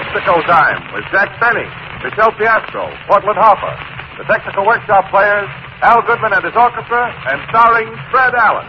Texaco time with Jack Benny, Michelle Piastro, Portland Hoffa, the Texaco Workshop players, Al Goodman and his orchestra, and starring Fred Allen.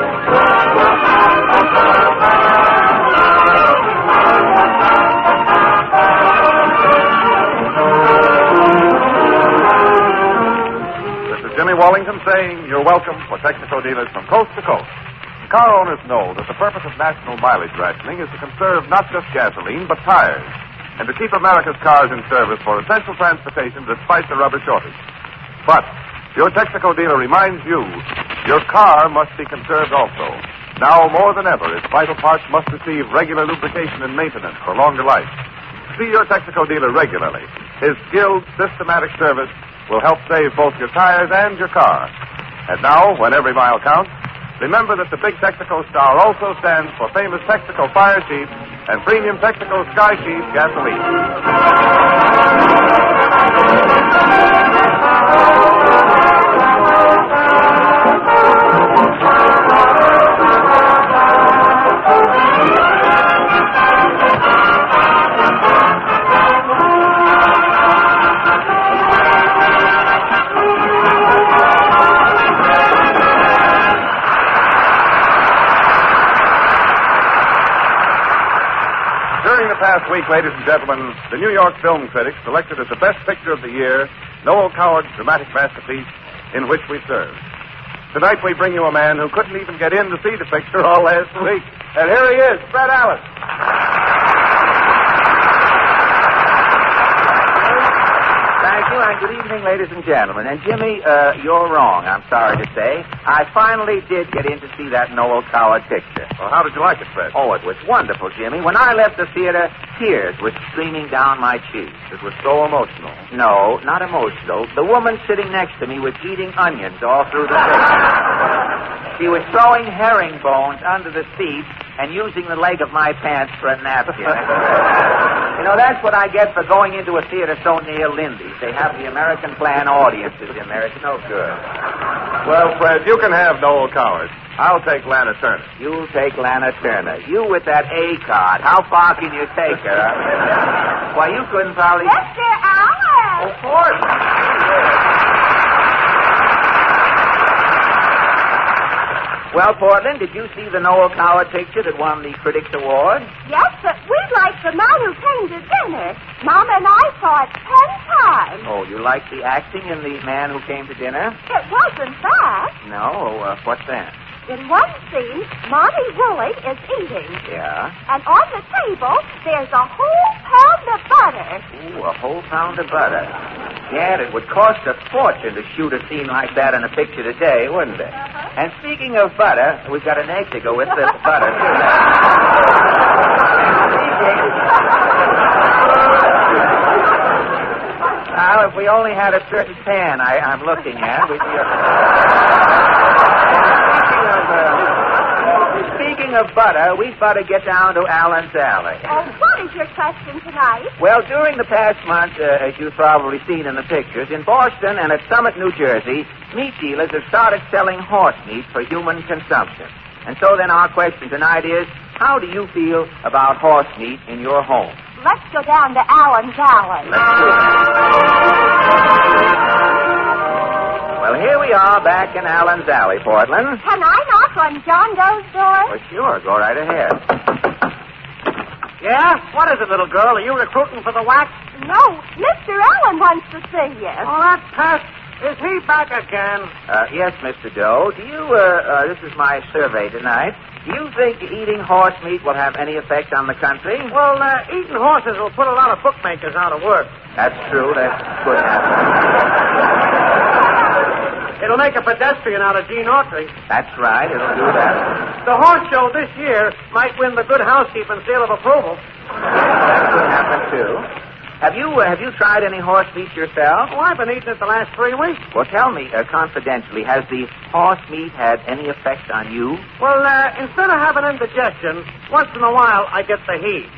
This is Jimmy Wallington saying you're welcome for Texaco dealers from coast to coast. Car owners know that the purpose of national mileage rationing is to conserve not just gasoline, but tires, and to keep America's cars in service for essential transportation despite the rubber shortage. But your Texaco dealer reminds you, your car must be conserved also. Now more than ever, its vital parts must receive regular lubrication and maintenance for longer life. See your Texaco dealer regularly. His skilled, systematic service will help save both your tires and your car. And now, when every mile counts, remember that the big Texaco star also stands for famous Texaco fire sheets and premium Texaco Sky Sheet gasoline. Last week, ladies and gentlemen, the New York film critics selected as the best picture of the year Noel Coward's dramatic masterpiece, In Which We Serve. Tonight we bring you a man who couldn't even get in to see the picture all last week. And here he is, Fred Allen. Thank you, and good evening, ladies and gentlemen. And Jimmy, you're wrong, I'm sorry to say. I finally did get in to see that Noel Coward picture. Well, how did you like it, Fred? Oh, it was wonderful, Jimmy. When I left the theater, tears were streaming down my cheeks. It was so emotional. No, not emotional. The woman sitting next to me was eating onions all through the picture. She was throwing herringbones under the seat and using the leg of my pants for a napkin. You know, that's what I get for going into a theater so near Lindy's. They have the American plan audiences in there. It's no good. Well, Fred, you can have Noel Coward. I'll take Lana Turner. You'll take Lana Turner. You with that A card. How far can you take her? Why, you couldn't probably... Mr. Allen! Of course. Well, Portland, did you see the Noel Coward picture that won the Critics' Award? Yes, but we'd like the man who came to dinner. Mama and I saw it 10 times. Oh, you like the acting in The Man Who Came to Dinner? It wasn't that. No, what's that? In one scene, Monty Woolley is eating. Yeah? And on the table, there's a whole pound of butter. Ooh, a whole pound of butter. Yeah, it would cost a fortune to shoot a scene like that in a picture today, wouldn't it? Uh-huh. And speaking of butter, we've got an egg to go with the butter, too. Now, if we only had a certain pan I'm looking at, we'd be... Speaking of butter, we'd better get down to Allen's Alley. Oh, what is your question tonight? Well, during the past month, as you've probably seen in the pictures, in Boston and at Summit, New Jersey, meat dealers have started selling horse meat for human consumption. And so then our question tonight is, how do you feel about horse meat in your home? Let's go down to Allen's Alley. Let's do it. Well, here we are back in Allen's Alley, Portland. Can I knock on John Doe's door? Well, sure. Go right ahead. Yeah? What is it, little girl? Are you recruiting for the wax? No, Mr. Allen wants to see you. Oh, that pest. Is he back again? Yes, Mr. Doe. Do you, this is my survey tonight. Do you think eating horse meat will have any effect on the country? Well, eating horses will put a lot of bookmakers out of work. That's true. That could happen. It'll make a pedestrian out of Gene Autry. That's right. It'll do that. The horse show this year might win the Good Housekeeping Seal of Approval. That could happen, too. Have you tried any horse meat yourself? Oh, I've been eating it the last 3 weeks. Well, tell me, confidentially, has the horse meat had any effect on you? Well, instead of having indigestion, once in a while I get the heat.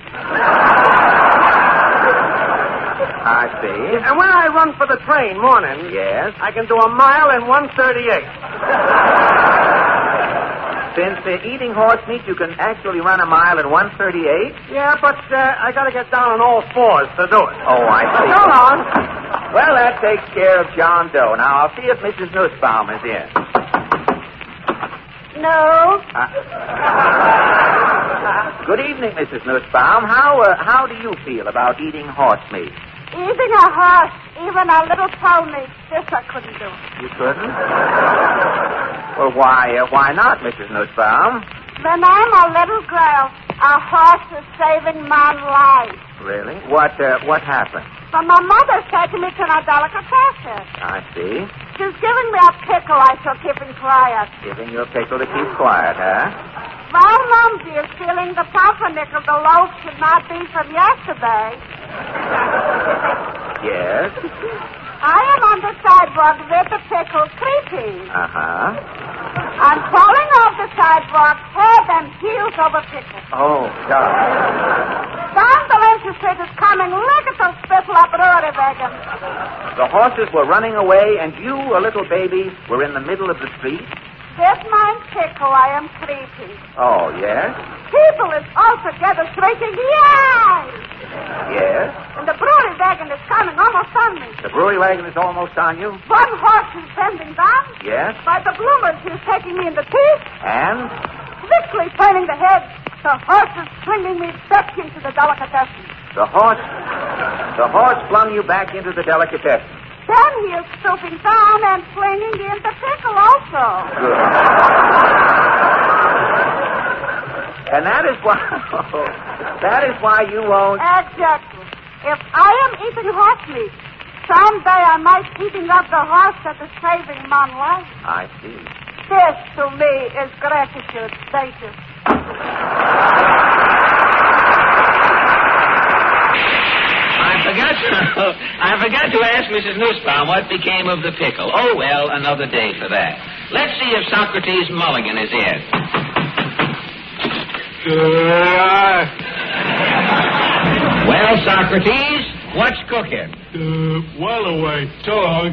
I see. And when I run for the train morning, yes, I can do a mile in 1:38. Since eating horse meat, you can actually run a mile in 1:38? Yeah, but I got to get down on all fours to do it. Oh, I see. Go on. Well, that takes care of John Doe. Now, I'll see if Mrs. Nussbaum is in. No. Good evening, Mrs. Nussbaum. How do you feel about eating horse meat? Eating a horse, even a little pony, this I couldn't do. You couldn't? Well, why not, Mrs. Nussbaum? When I'm a little girl, a horse is saving my life. Really? What happened? But my mother said to me to a delicatessen. I see. She's giving me a pickle I shall keep him quiet. Giving you a pickle to keep quiet, huh? While Mumsy is feeling the pumpernickel, the loaf should not be from yesterday. Yes? I am on the sidewalk with the pickle creeping. Uh-huh. I'm falling off the sidewalk, head and heels over pickle. Oh, God. Down the Lincoln Street is coming. Look at those spittle up brewery wagon. The horses were running away, and you, a little baby, were in the middle of the street? This mine pickle I am creeping. Oh, yes? People is all together shrieking, yay! Yes? And the brewery wagon is coming almost on me. The brewery wagon is almost on you? One horse is bending down. Yes? By the bloomers, he is taking me in the teeth. And? Quickly turning the head, the horse is flinging me back into the delicatessen. The horse flung you back into the delicatessen. Then he is stooping down and flinging in the pickle also. Good. And that is why you won't... Exactly. If I am eating horse meat, someday I might eating up the horse that is saving my life. I see. This, to me, is gratitude, status. I forgot to ask Mrs. Nussbaum what became of the pickle. Oh, well, another day for that. Let's see if Socrates Mulligan is in. Well, Socrates, what's cooking? Well away, dog.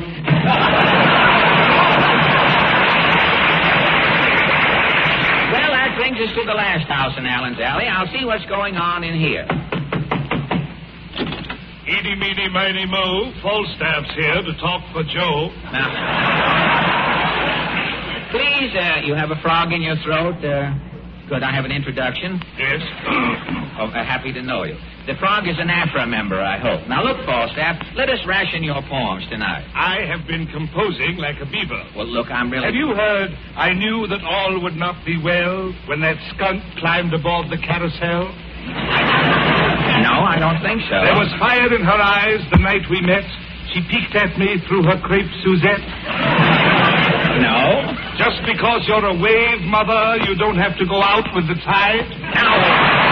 Well, that brings us to the last house in Allen's Alley. I'll see what's going on in here. Eeny, meeny, miny, mo. Falstaff's here to talk for Joe. Now, please, you have a frog in your throat. Could I have an introduction? Yes. Oh, happy to know you. The frog is an AFRA member, I hope. Now, look, Falstaff, let us ration your poems tonight. I have been composing like a beaver. Well, look, I'm really... Have you heard, I knew that all would not be well when that skunk climbed aboard the carousel? No, I don't think so. There was fire in her eyes the night we met. She peeked at me through her crepe Suzette. No. Just because you're a wave mother, you don't have to go out with the tide? Now...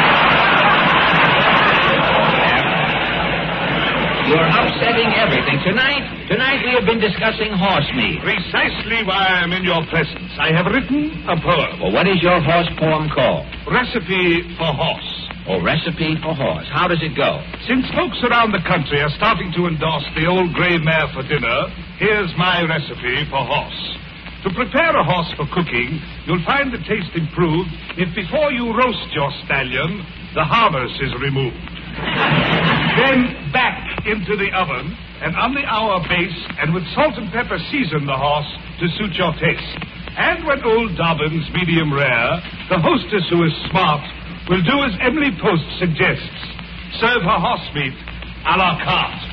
You're upsetting everything. Tonight we have been discussing horse meat. Precisely why I'm in your presence. I have written a poem. Well, what is your horse poem called? Recipe for Horse. Oh, Recipe for Horse. How does it go? Since folks around the country are starting to endorse the old gray mare for dinner, here's my recipe for horse. To prepare a horse for cooking, you'll find the taste improved if before you roast your stallion, the harness is removed. Then back into the oven, and on the hour base, and with salt and pepper season the horse to suit your taste. And when old Dobbin's medium rare, the hostess who is smart will do as Emily Post suggests. Serve her horse meat a la carte.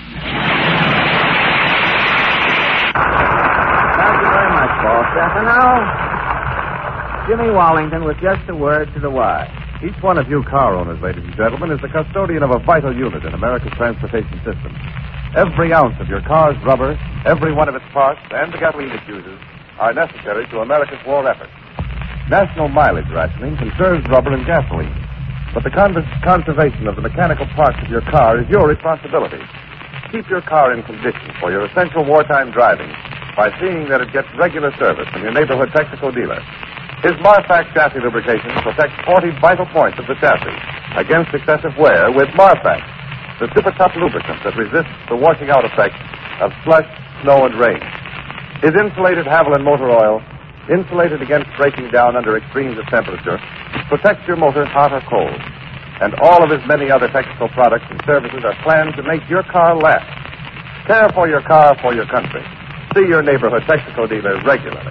Thank you very much, Falstaff. And now, Jimmy Wallington with just a word to the wise. Each one of you car owners, ladies and gentlemen, is the custodian of a vital unit in America's transportation system. Every ounce of your car's rubber, every one of its parts, and the gasoline it uses are necessary to America's war effort. National mileage rationing conserves rubber and gasoline, but the conservation of the mechanical parts of your car is your responsibility. Keep your car in condition for your essential wartime driving by seeing that it gets regular service from your neighborhood Texaco dealer. His Marfax chassis lubrication protects 40 vital points of the chassis against excessive wear with Marfax, the super tough lubricant that resists the washing out effect of slush, snow, and rain. His insulated Haviland motor oil insulated against breaking down under extremes of temperature, protects your motor hot or cold. And all of his many other technical products and services are planned to make your car last. Care for your car for your country. See your neighborhood Texaco dealer regularly.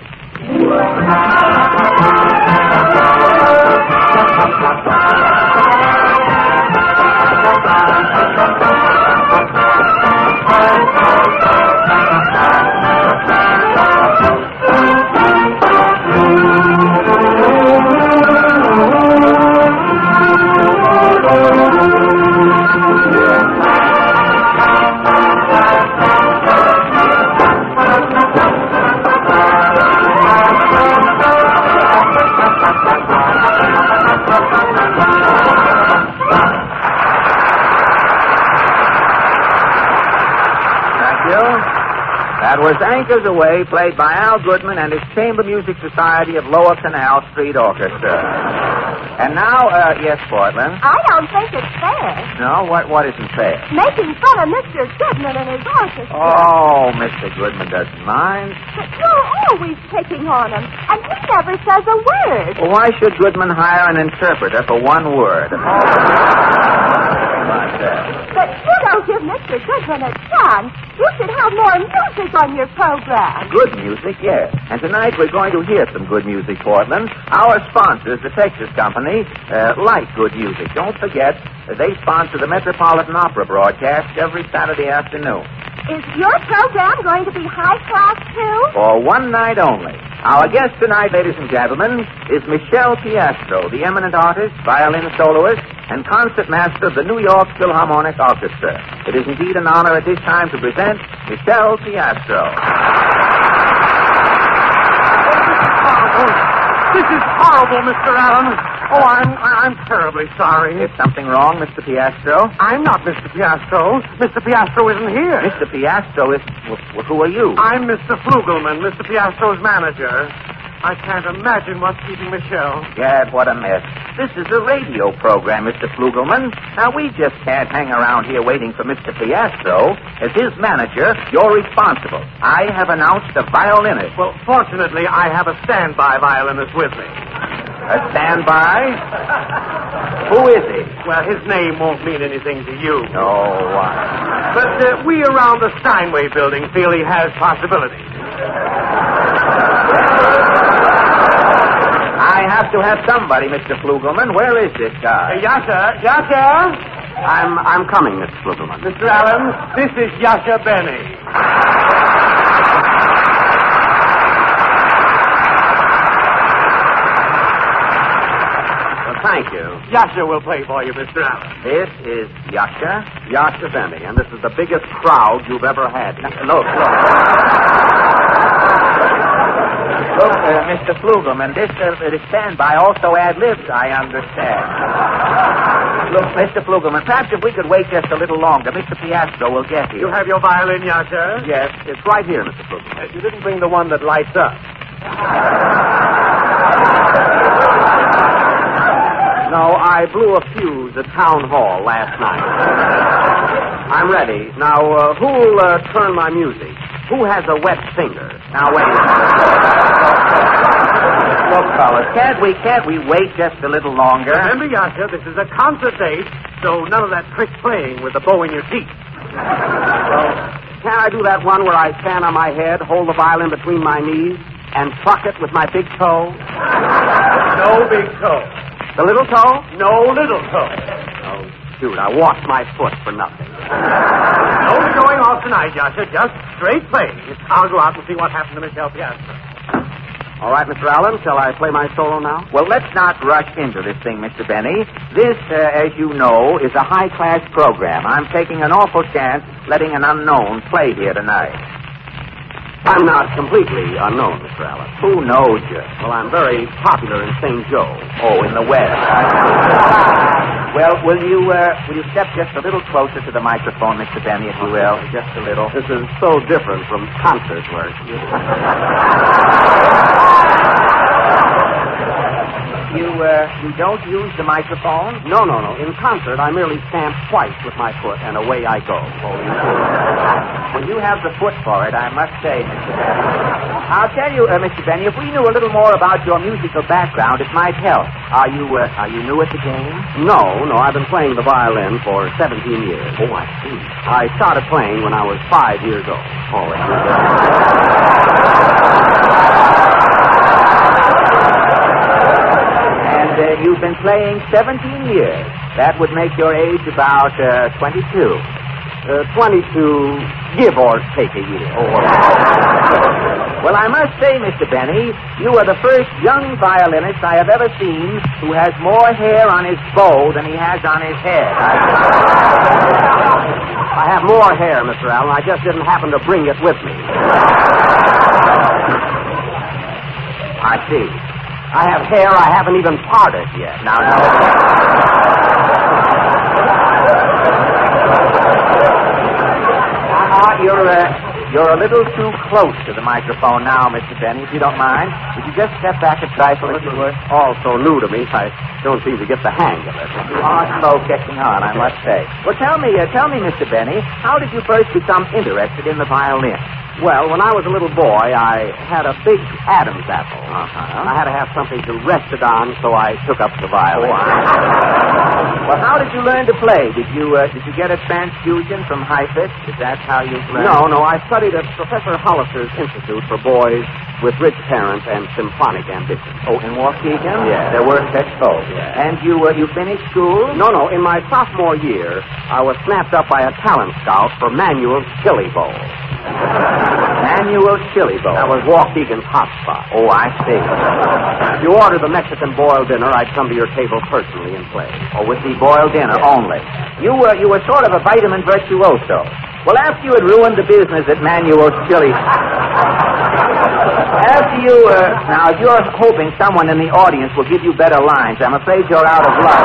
That was Anchors Away, played by Al Goodman and his Chamber Music Society of Lower Canal Street Orchestra. And now, yes, Portland? I don't think it's fair. No? What isn't fair? Making fun of Mr. Goodman and his orchestra. Oh, Mr. Goodman doesn't mind. But you're always picking on him, and he never says a word. Well, why should Goodman hire an interpreter for one word? But you don't give Mr. Goodman a chance. You should have more music on your program. Good music, yes. And tonight we're going to hear some good music, Portland. Our sponsors, the Texas Company, like good music. Don't forget, they sponsor the Metropolitan Opera broadcast every Saturday afternoon. Is your program going to be high class, too? For one night only. Our guest tonight, ladies and gentlemen, is Michelle Piastro, the eminent artist, violin soloist, and concert master of the New York Philharmonic Orchestra. It is indeed an honor at this time to present Michelle Piastro. This is horrible, Mr. Allen. Oh, I'm terribly sorry. Is something wrong, Mr. Piastro? I'm not Mr. Piastro. Mr. Piastro isn't here. Mr. Piastro is... Well, who are you? I'm Mr. Flugelman, Mr. Piastro's manager. I can't imagine what's keeping Michelle. Gad, what a mess. This is a radio program, Mr. Flugelman. Now, we just can't hang around here waiting for Mr. Piastro. As his manager, you're responsible. I have announced a violinist. Well, fortunately, I have a standby violinist with me. A standby? Who is he? Well, his name won't mean anything to you. No, why? But we around the Steinway building feel he has possibilities. I have to have somebody, Mr. Flugelman. Where is this guy? Yasha? I'm coming, Mr. Flugelman. Mr. Allen, this is Yasha Benny. Thank you. Yasha will play for you, Mr. Allen. This is Yasha? Yasha Benny, and this is the biggest crowd you've ever had. Look. Look, Mr. Flugelman, this standby also ad-libs, I understand. Look, Mr. Flugelman, perhaps if we could wait just a little longer, Mr. Piastro will get here. You have your violin, Yasha? Yes, it's right here, Mr. Flugelman. You didn't bring the one that lights up. No, I blew a fuse at Town Hall last night. I'm ready. Now, who'll turn my music? Who has a wet finger? Now, wait. Look, fellas, can't we wait just a little longer? Remember, Yasha, this is a concert date, so none of that trick playing with the bow in your teeth. Can't I do that one where I stand on my head, hold the violin between my knees, and pluck it with my big toe? No big toe. The little toe? No little toe. Oh, shoot, I washed my foot for nothing. No going off tonight, Yasha. Just straight play. I'll go out and see what happened to Michelle Piastro. All right, Mr. Allen, shall I play my solo now? Well, let's not rush into this thing, Mr. Benny. This, as you know, is a high-class program. I'm taking an awful chance letting an unknown play here tonight. I'm not completely unknown, Mr. Allen. Who knows you? Well, I'm very popular in St. Joe. Oh, in the West. Well, will you step just a little closer to the microphone, Mr. Benny, if you will? Just a little. This is so different from concert work. You don't use the microphone? No. In concert, I merely stamp twice with my foot, and away I go. When you have the foot for it, I must say, Mr. Benny. I'll tell you, Mr. Benny, if we knew a little more about your musical background, it might help. Are you new at the game? No. I've been playing the violin for 17 years. Oh, I see. I started playing when I was 5 years old. Oh, And you've been playing 17 years. That would make your age about 22. 22, give or take a year. Well, I must say, Mr. Benny, you are the first young violinist I have ever seen who has more hair on his bow than he has on his head. I have more hair, Mr. Allen. I just didn't happen to bring it with me. I see. I have hair I haven't even parted yet. Now, You're a little too close to the microphone now, Mr. Benny, if you don't mind. Would you just step back a trifle, if you would? All so new to me, I don't seem to get the hang of it. You are slow catching on, I must say. Well, tell me, Mr. Benny, how did you first become interested in the violin? Well, when I was a little boy, I had a big Adam's apple. Uh-huh. I had to have something to rest it on, so I took up the violin. Well, how did you learn to play? Did you get a transfusion from Heifetz? Is that how you learned? No. I studied at Professor Hollister's Institute for boys with rich parents and symphonic ambitions. Oh, in Waukegan? Yeah. There were such folks. Yeah. And you finished school? No. In my sophomore year, I was snapped up by a talent scout for Manuel's Chili Bowl. Manuel's Chili Bowl. That was Waukegan's hot spot. Oh, I see. If you ordered the Mexican boiled dinner, I'd come to your table personally and play. Oh, with the boiled dinner only. You were sort of a vitamin virtuoso. Well, after you had ruined the business at Manuel's Chili... Now, if you're hoping someone in the audience will give you better lines, I'm afraid you're out of luck.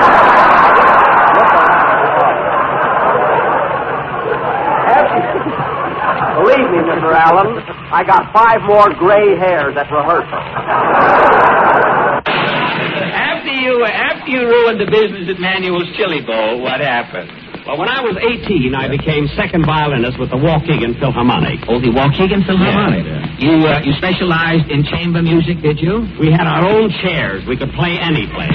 Believe me, Mr. Allen, I got 5 more gray hairs at rehearsal. After you ruined the business at Manuel's Chili Bowl, what happened? Well, when I was 18, I became second violinist with the Waukegan Philharmonic. Oh, the Waukegan Philharmonic. Yeah. You specialized in chamber music, did you? We had our own chairs. We could play any place.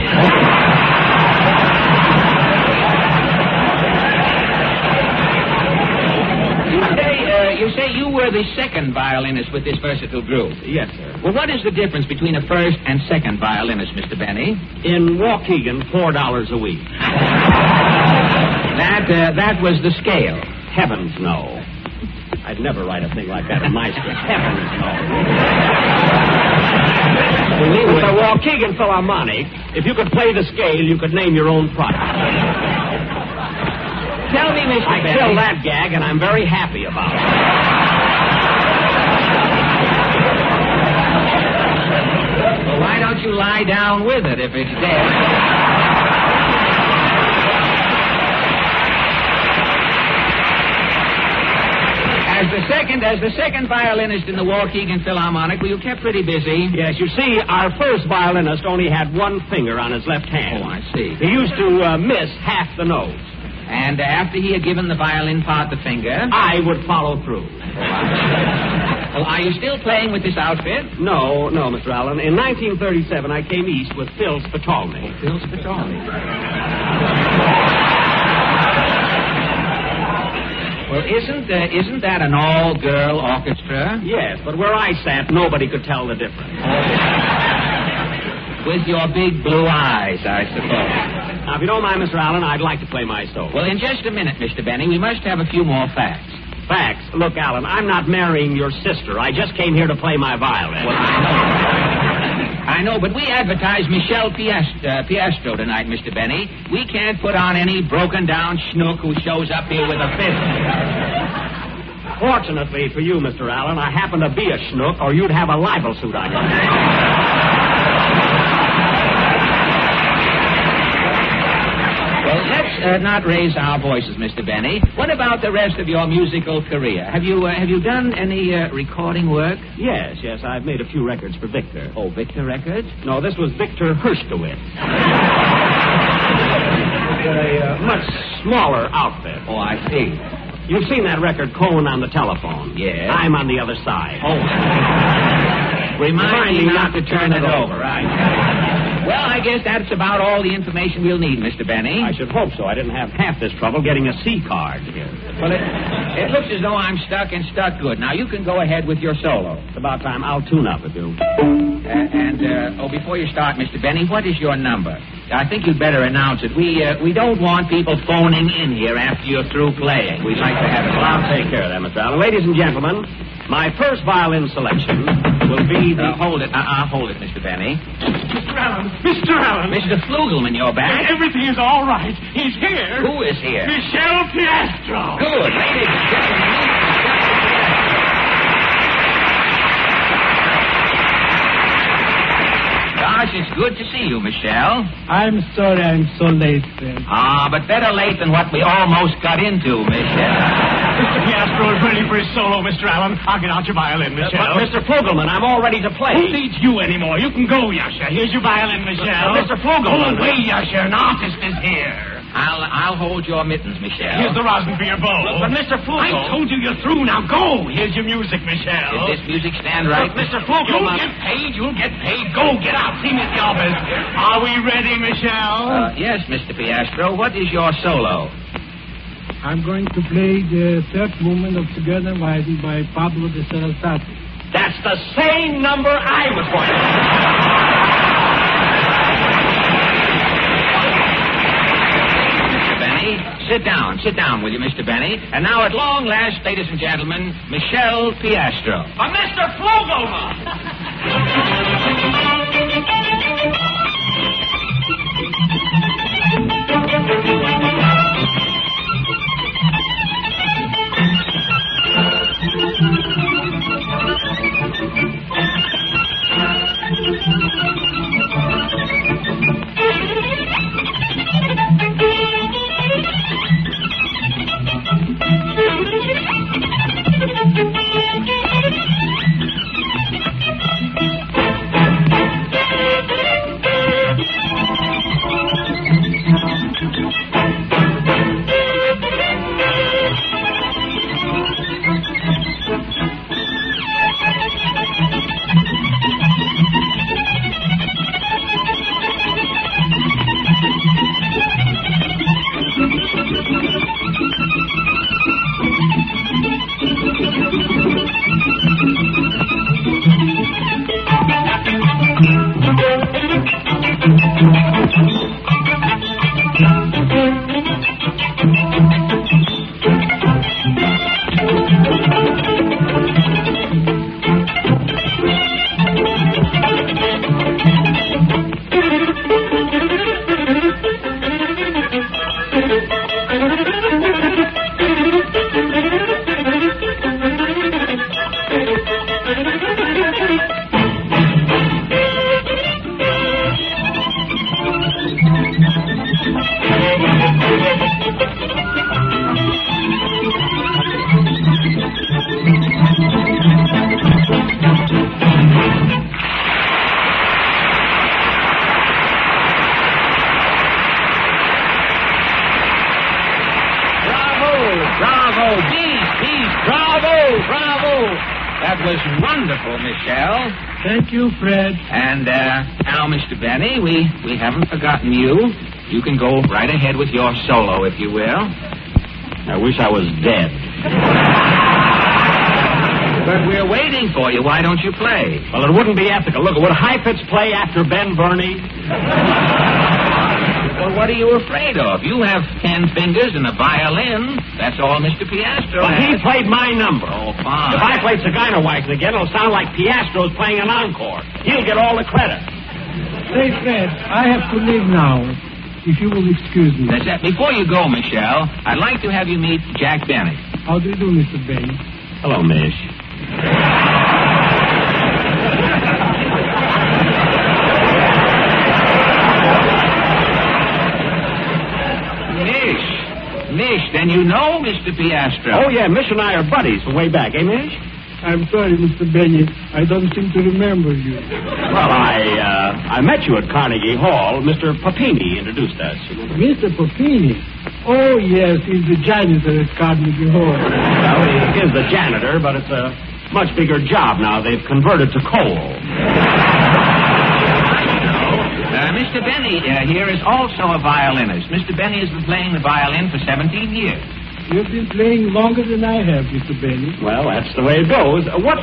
You say you were the second violinist with this versatile group. Yes, sir. Well, what is the difference between a first and second violinist, Mr. Benny? In Waukegan, $4 a week. That was the scale. Heavens, no. I'd never write a thing like that in my script. Heavens, no. With the Waukegan Philharmonic, if you could play the scale, you could name your own product. Tell me, Mr. Benny. I killed that gag, and I'm very happy about it. Well, why don't you lie down with it if it's dead? As the second violinist in the Waukegan Philharmonic, well, you kept pretty busy. Yes, you see, our first violinist only had one finger on his left hand. Oh, I see. He used to miss half the notes. And after he had given the violin part the finger... I would follow through. Well, are you still playing with this outfit? No, Mr. Allen. In 1937, I came east with Phil Spitalny. Oh, Phil Spitalny. Well, isn't that an all-girl orchestra? Yes, but where I sat, nobody could tell the difference. With your big blue eyes, I suppose. Now, if you don't mind, Mr. Allen, I'd like to play my solo. Well, in just a minute, Mr. Benny, we must have a few more facts. Facts? Look, Allen, I'm not marrying your sister. I just came here to play my violin. Well, I know, but we advertised Michelle Piestro tonight, Mr. Benny. We can't put on any broken-down schnook who shows up here with a fiddle. Fortunately for you, Mr. Allen, I happen to be a schnook, or you'd have a libel suit on your hands. Well, not raise our voices, Mr. Benny. What about the rest of your musical career? Have you done any recording work? Yes, I've made a few records for Victor. Oh, Victor Records? No, this was Victor Herskowitz. A much smaller outfit. Oh, I see. You've seen that record, Cohen on the Telephone. Yeah. I'm on the other side. Oh. Remind me not to turn it over. Right. Well, I guess that's about all the information we'll need, Mr. Benny. I should hope so. I didn't have half this trouble getting a C card here. Well, it looks as though I'm stuck and stuck good. Now, you can go ahead with your solo. It's about time. I'll tune up with you. Before you start, Mr. Benny, what is your number? I think you'd better announce it. We don't want people phoning in here after you're through playing. We'd like to have it. Well, I'll take care of that, Mr. Allen. Ladies and gentlemen, my first violin selection will be the... Hold it, Mr. Benny. Mr. Allen. Mr. Flugelman, you're back. Everything is all right. He's here. Who is here? Michel Piastro. Good. Ladies and gentlemen, meet Michel Piastro. Gosh, it's good to see you, Michel. I'm sorry I'm so late, Fred. But better late than what we almost got into, Michel. Mr. Piastro is ready for his solo, Mr. Allen. I'll get out your violin, Michel. But, Mr. Flugelman, I'm all ready to play. Who needs you anymore? You can go, Yasha. Here's your violin, Michel. Mr. Flugelman. Go away, Yasha. An artist is here. I'll hold your mittens, Michel. Here's the rosin for your bowl. But, Mr. Flugelman... I told you you're through. Now go. Here's your music, Michel. Does this music stand right? But, Mr. Flugelman... You'll get paid. Go, get out. See me at the office. Are we ready, Michel? Yes, Mr. Piastro. What is your solo? I'm going to play the third movement of Together Riding by Pablo de Sarasate. That's the same number I was going to... Mr. Benny, sit down, will you, Mr. Benny? And now, at long last, ladies and gentlemen, Michel Piastro. Mr. Flugelman! That was wonderful, Michel. Thank you, Fred. And now, Mr. Benny, we haven't forgotten you. You can go right ahead with your solo, if you will. I wish I was dead. But we're waiting for you. Why don't you play? Well, it wouldn't be ethical. Look, would Heifetz play after Ben Burney? Well, what are you afraid of? You have 10 fingers and a violin. That's all Mr. Piastro But he has. played my number. Oh, fine. If I played Saginawags again, it'll sound like Piastro's playing an encore. He'll get all the credit. Say, Fred, I have to leave now. If you will excuse me. That's it. Before you go, Michel, I'd like to have you meet Jack Benny. How do you do, Mr. Benny? Hello, Mish. Mish. Mish, then you know Mr. Piastro. Oh, yeah, Mish and I are buddies from way back, eh, Mish? I'm sorry, Mr. Benny. I don't seem to remember you. Well, I met you at Carnegie Hall. Mr. Papini introduced us. Mr. Papini? Oh, yes, he's the janitor at Carnegie Hall. Well, he is the janitor, but it's a much bigger job now. They've converted to coal. Mr. Benny here is also a violinist. Mr. Benny has been playing the violin for 17 years. You've been playing longer than I have, Mr. Benny. Well, that's the way it goes. What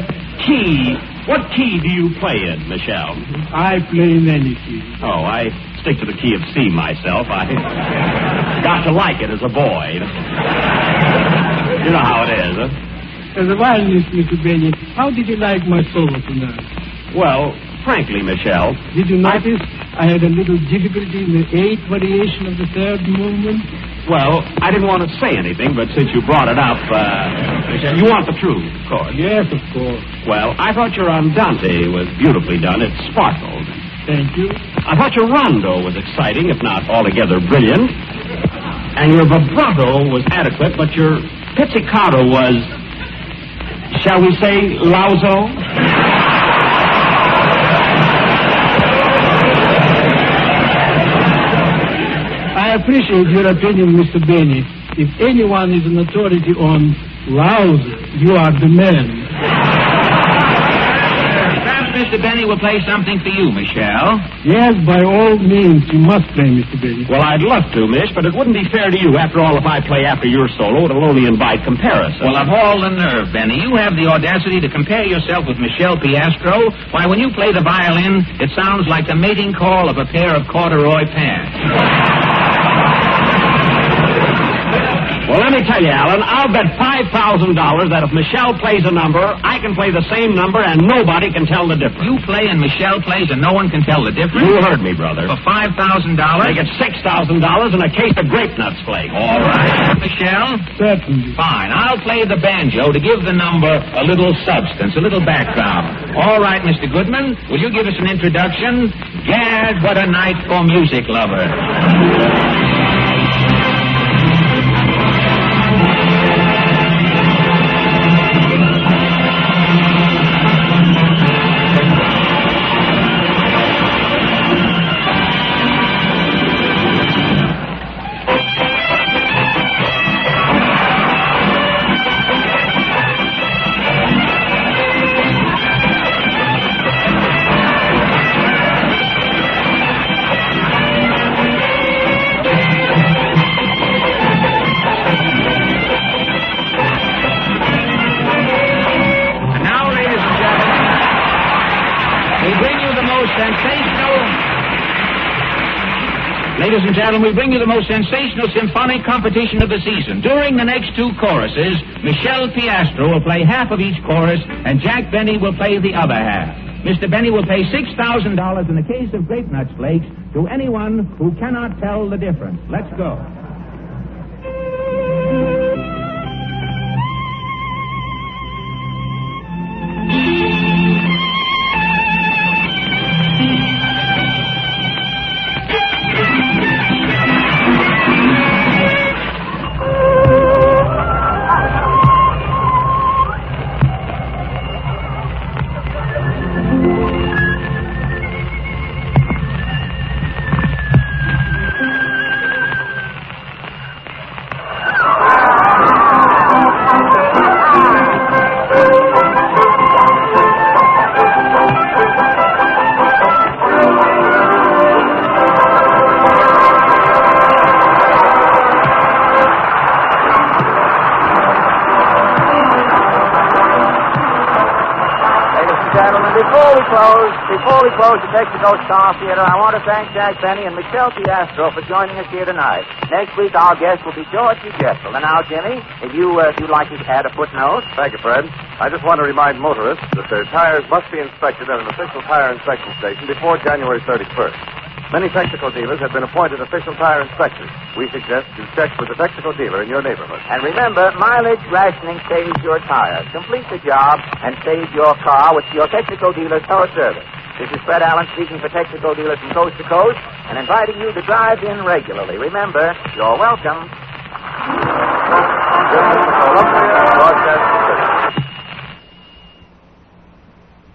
key do you play in, Michelle? I play in any key. Oh, I stick to the key of C myself. I got to like it as a boy. You know how it is, huh? As a violinist, Mr. Benny, how did you like my solo tonight? Well, frankly, Michelle... Did you notice I had a little difficulty in the eighth variation of the third movement? Well, I didn't want to say anything, but since you brought it up, Michelle, you want the truth, of course. Yes, of course. Well, I thought your Andante was beautifully done. It sparkled. Thank you. I thought your Rondo was exciting, if not altogether brilliant. And your vibrato was adequate, but your pizzicato was, shall we say, lauso? I appreciate your opinion, Mr. Benny. If anyone is an authority on Lauser, you are the man. Perhaps Mr. Benny will play something for you, Michelle. Yes, by all means, you must play, Mr. Benny. Well, I'd love to, Mish, but it wouldn't be fair to you. After all, if I play after your solo, it'll only invite comparison. Well, of all the nerve, Benny, you have the audacity to compare yourself with Michelle Piastro. Why, when you play the violin, it sounds like the mating call of a pair of corduroy pants. Well, let me tell you, Alan, I'll bet $5,000 that if Michelle plays a number, I can play the same number and nobody can tell the difference. You play and Michelle plays and no one can tell the difference? You heard me, brother. For $5,000? I get $6,000 and a case of grape nuts flakes. All right. Michelle? Certainly. Fine. I'll play the banjo to give the number a little substance, a little background. All right, Mr. Goodman, will you give us an introduction? Gad, what a night for music lovers. Ladies and gentlemen, we bring you the most sensational symphonic competition of the season. During the next two choruses, Michelle Piastro will play half of each chorus, and Jack Benny will play the other half. Mr. Benny will pay $6,000 in a case of grape nuts flakes to anyone who cannot tell the difference. Let's go. Before we close the Texaco Star Theater, I want to thank Jack Benny and Michelle Piastro for joining us here tonight. Next week, our guest will be George Jessel. And now, Jimmy, if you'd like to add a footnote. Thank you, Fred. I just want to remind motorists that their tires must be inspected at an official tire inspection station before January 31st. Many Texaco dealers have been appointed official tire inspectors. We suggest you check with the Texaco dealer in your neighborhood. And remember, mileage rationing saves your tires. Complete the job and save your car with your Texaco dealer's thorough service. This is Fred Allen speaking for Texaco dealers from coast to coast and inviting you to drive in regularly. Remember, you're welcome. Broadcast